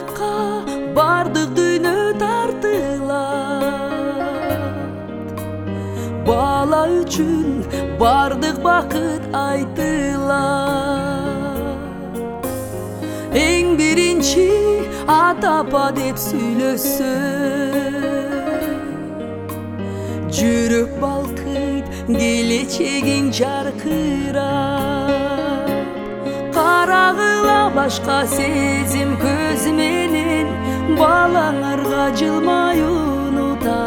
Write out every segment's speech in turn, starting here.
жакка бардык дүйнө тартылат. Бала үчүн бардык бакыт айтылат. Эң биринчи ата апа деп сүйлөсө, жүрөк балкыйт, келечегиң жаркырап. Карагыла башка сезим көз менен, балаңарга жылмаюуну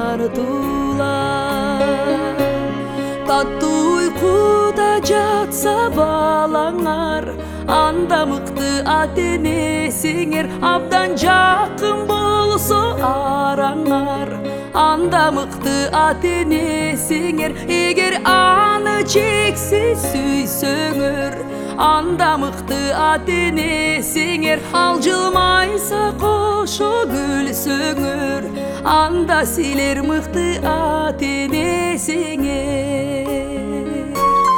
тартуулар. Таттуу уйкуда жатса балаңар, анда мыкты ата-энесиңер, абдан жакын болсо араңар. Анда мыкты ата-энесиңер, эгер аны чексиз сүйсөңөр. Анда мыкты ата-энесиңер, ал жылмайса кошо күлсөңөр. Анда силер мыкты ата-энесиңер.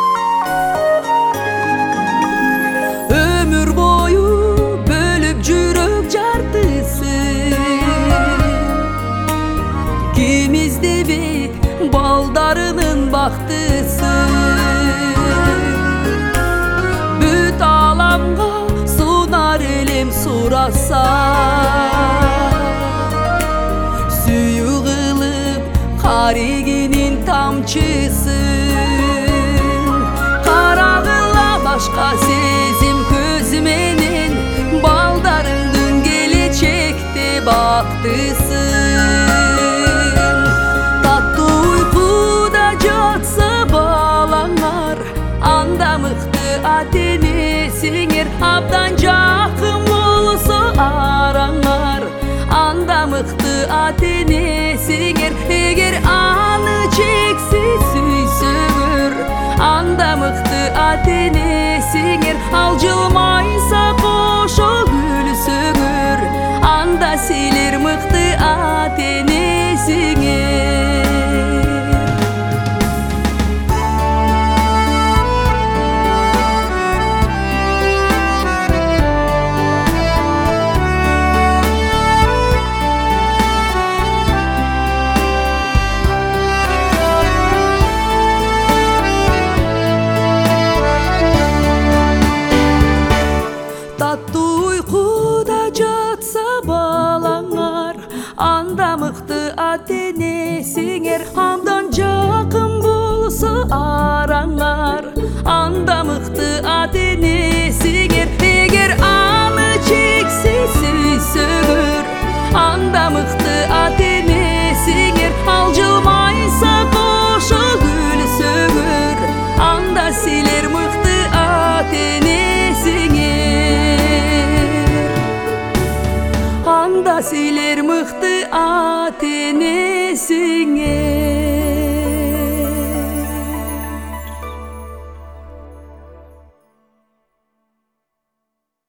Өмүр бою бөлүп жүрөк жартысын, ким издебейт балдарынын бактысын. Бүт аламга сунар элем сураса, сүйүү кылып карегинин тамчысын. Карагыла башка сезим көз менен, балдарыңдын келечекте бактысын. Таттуу уйкуда жатса балаңар, анда мыкты ата-энесиңер, абдан жакын болсо араңар. Анда мыкты ата-энесиңер, эгер аны чексиз сүйсөңөр. Анда мыкты ата-энесиңер, ал жылмайса кошо күлсөңөр. Анда силер мыкты ата-энесиңер. Таттуу уйкуда жатса балаңар, анда мыкты ата-энесиңер, абдан жакын болсо араңар. Анда мыкты ата-энесиңер, эгер аны чексиз сүйсөңөр. Анда мыкты ата-энесиңер, ал жылмайса кошо күлсөңөр. Анда силер мыкты ата-энесиңер. Анда силер мыкты ата-энесиңер.